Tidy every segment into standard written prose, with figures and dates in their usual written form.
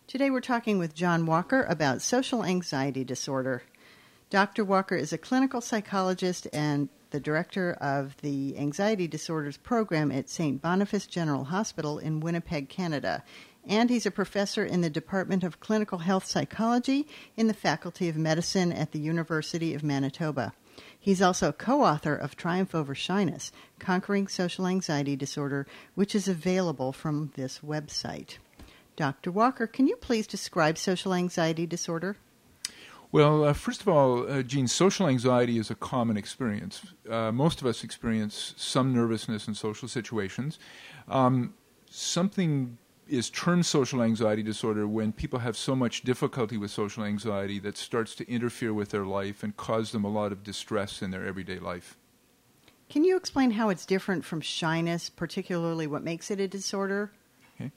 Today we're talking with John Walker about social anxiety disorder. Dr. Walker is a clinical psychologist and the director of the Anxiety Disorders Program at St. Boniface General Hospital in Winnipeg, Canada. And he's a professor in the Department of Clinical Health Psychology in the Faculty of Medicine at the University of Manitoba. He's also a co-author of Triumph Over Shyness, Conquering Social Anxiety Disorder, which is available from this website. Dr. Walker, can you please describe social anxiety disorder? Well, first of all, Jean, social anxiety is a common experience. Most of us experience some nervousness in social situations. Something is termed social anxiety disorder when people have so much difficulty with social anxiety that starts to interfere with their life and cause them a lot of distress in their everyday life. Can you explain how it's different from shyness, particularly what makes it a disorder? Okay.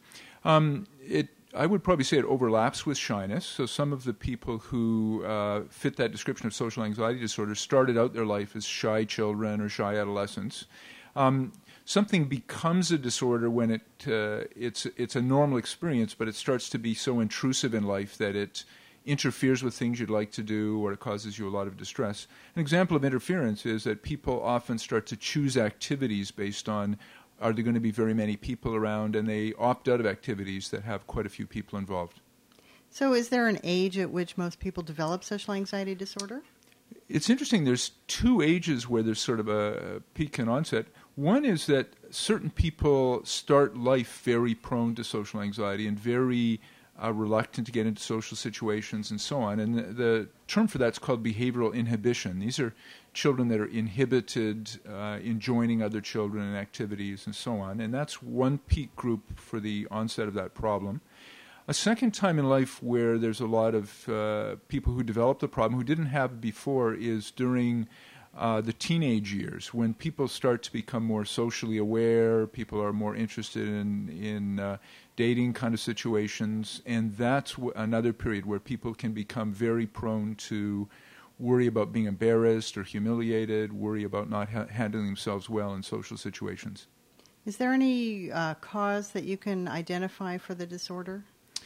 I would probably say it overlaps with shyness. So some of the people who fit that description of social anxiety disorder started out their life as shy children or shy adolescents. Something becomes a disorder when it's a normal experience, but it starts to be so intrusive in life that it interferes with things you'd like to do or it causes you a lot of distress. An example of interference is that people often start to choose activities based on are there going to be very many people around, and they opt out of activities that have quite a few people involved. So is there an age at which most people develop social anxiety disorder? It's interesting. There's two ages where there's sort of a peak and onset. One is that certain people start life very prone to social anxiety and very reluctant to get into social situations and so on. And the term for that's called behavioral inhibition. These are children that are inhibited in joining other children in activities and so on. And that's one peak group for the onset of that problem. A second time in life where there's a lot of people who develop the problem who didn't have it before is during the teenage years, when people start to become more socially aware, people are more interested in dating kind of situations, and that's another period where people can become very prone to worry about being embarrassed or humiliated, worry about not handling themselves well in social situations. Is there any cause that you can identify for the disorder?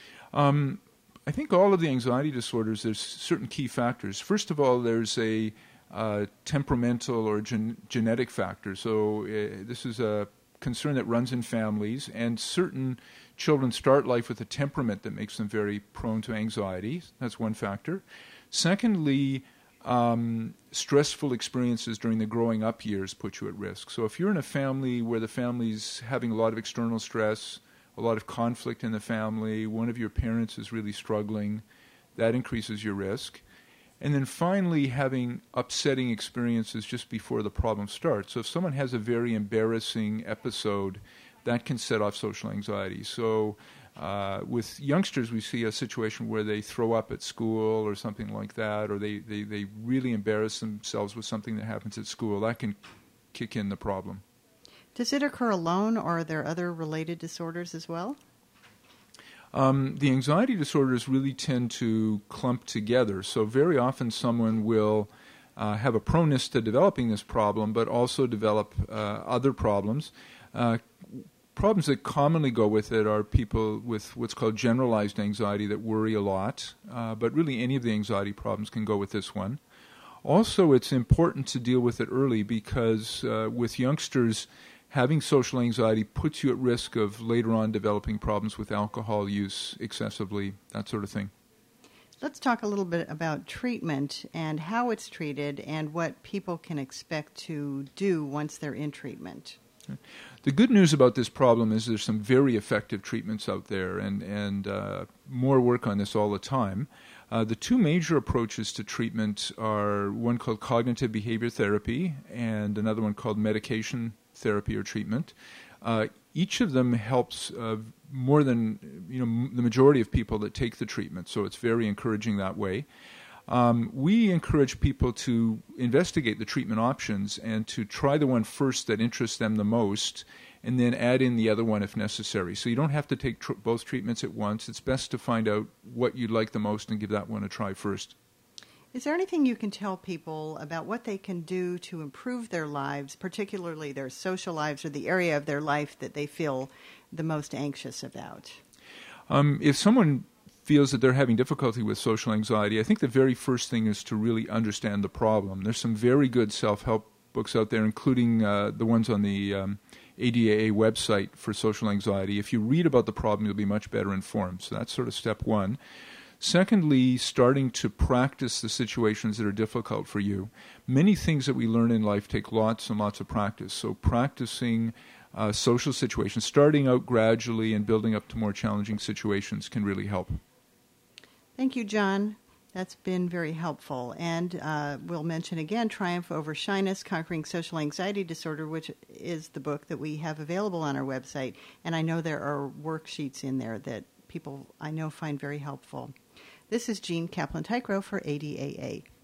I think all of the anxiety disorders, there's certain key factors. First of all, there's a temperamental or genetic factor. So this is a concern that runs in families, and certain children start life with a temperament that makes them very prone to anxiety. That's one factor. Secondly, stressful experiences during the growing up years put you at risk. So if you're in a family where the family's having a lot of external stress, a lot of conflict in the family, one of your parents is really struggling, that increases your risk. And then finally, having upsetting experiences just before the problem starts. So if someone has a very embarrassing episode, that can set off social anxiety. So with youngsters, we see a situation where they throw up at school or something like that, or they really embarrass themselves with something that happens at school. That can kick in the problem. Does it occur alone, or are there other related disorders as well? The anxiety disorders really tend to clump together. So very often someone will have a proneness to developing this problem, but also develop other problems. Problems that commonly go with it are people with what's called generalized anxiety that worry a lot, but really any of the anxiety problems can go with this one. Also, it's important to deal with it early because with youngsters, having social anxiety puts you at risk of later on developing problems with alcohol use excessively, that sort of thing. Let's talk a little bit about treatment and how it's treated and what people can expect to do once they're in treatment. The good news about this problem is there's some very effective treatments out there and more work on this all the time. The two major approaches to treatment are one called cognitive behavior therapy and another one called medication therapy or treatment. Each of them helps more than the majority of people that take the treatment, so it's very encouraging that way. We encourage people to investigate the treatment options and to try the one first that interests them the most and then add in the other one if necessary. So you don't have to take both treatments at once. It's best to find out what you'd like the most and give that one a try first. Is there anything you can tell people about what they can do to improve their lives, particularly their social lives or the area of their life that they feel the most anxious about? If someone feels that they're having difficulty with social anxiety, I think the very first thing is to really understand the problem. There's some very good self-help books out there, including the ones on the ADAA website for social anxiety. If you read about the problem, you'll be much better informed. So that's sort of step one. Secondly, starting to practice the situations that are difficult for you. Many things that we learn in life take lots and lots of practice. So practicing social situations, starting out gradually and building up to more challenging situations can really help. Thank you, John. That's been very helpful. And we'll mention again Triumph Over Shyness, Conquering Social Anxiety Disorder, which is the book that we have available on our website. And I know there are worksheets in there that people I know find very helpful. This is Jean Kaplan-Tykrow for ADAA.